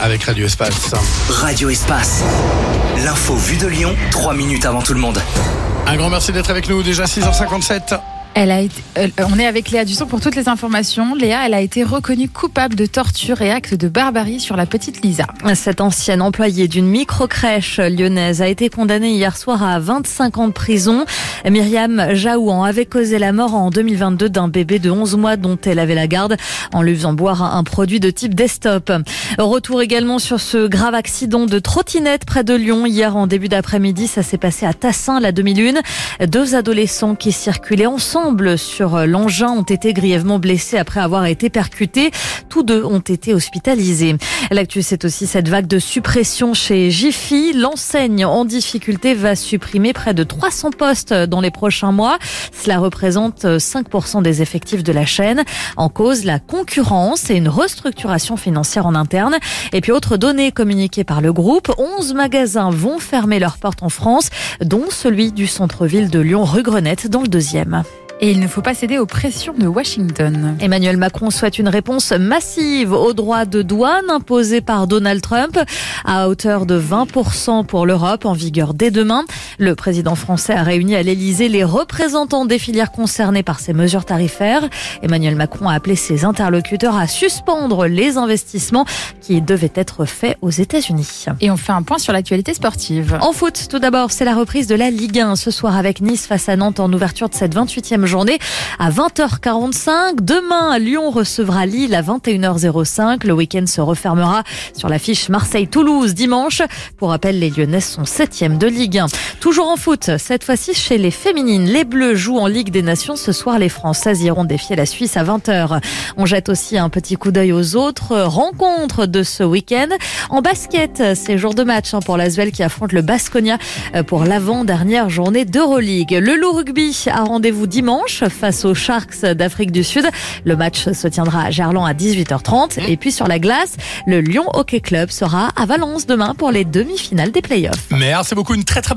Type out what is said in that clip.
avec Radio Espace. Radio Espace. L'info vue de Lyon, 3 minutes avant tout le monde. Un grand merci d'être avec nous, déjà 6h57. On est avec Léa Dusson pour toutes les informations. Léa, elle a été reconnue coupable de torture et actes de barbarie sur la petite Lisa. Cette ancienne employée d'une microcrèche lyonnaise a été condamnée hier soir à 25 ans de prison. Myriam Jaouan avait causé la mort en 2022 d'un bébé de 11 mois dont elle avait la garde en lui faisant boire un produit de type Destop. Retour également sur ce grave accident de trottinette près de Lyon. Hier en début d'après-midi, ça s'est passé à Tassin, la demi-lune. 2 adolescents qui circulaient ensemble sur l'engin ont été grièvement blessés après avoir été percutés. Tous 2 ont été hospitalisés. L'actu, c'est aussi cette vague de suppression chez Jiffy. L'enseigne en difficulté va supprimer près de 300 postes dans les prochains mois. Cela représente 5% des effectifs de la chaîne. En cause, la concurrence et une restructuration financière en interne. Et puis, autre donnée communiquée par le groupe, 11 magasins vont fermer leurs portes en France, dont celui du centre-ville de Lyon, rue Grenette, dans le 2e. Et il ne faut pas céder aux pressions de Washington. Emmanuel Macron souhaite une réponse massive aux droits de douane imposés par Donald Trump à hauteur de 20% pour l'Europe, en vigueur dès demain. Le président français a réuni à l'Elysée les représentants des filières concernées par ces mesures tarifaires. Emmanuel Macron a appelé ses interlocuteurs à suspendre les investissements qui devaient être faits aux États-Unis. Et on fait un point sur l'actualité sportive. En foot, tout d'abord, c'est la reprise de la Ligue 1 ce soir avec Nice face à Nantes en ouverture de cette 28e journée à 20h45. Demain, Lyon recevra Lille à 21h05. Le week-end se refermera sur l'affiche Marseille-Toulouse dimanche. Pour rappel, les Lyonnaises sont 7e de Ligue 1. Toujours en foot, cette fois-ci chez les féminines. Les Bleus jouent en Ligue des Nations. Ce soir, les Françaises iront défier la Suisse à 20h. On jette aussi un petit coup d'œil aux autres rencontres de ce week-end. En basket, c'est jour de match pour l'Asvel qui affronte le Baskonia pour l'avant-dernière journée d'Euroleague. Le loup rugby a rendez-vous dimanche face aux Sharks d'Afrique du Sud. Le match se tiendra à Gerland à 18h30. Et puis sur la glace, le Lyon Hockey Club sera à Valence demain pour les demi-finales des playoffs. Merci beaucoup, une très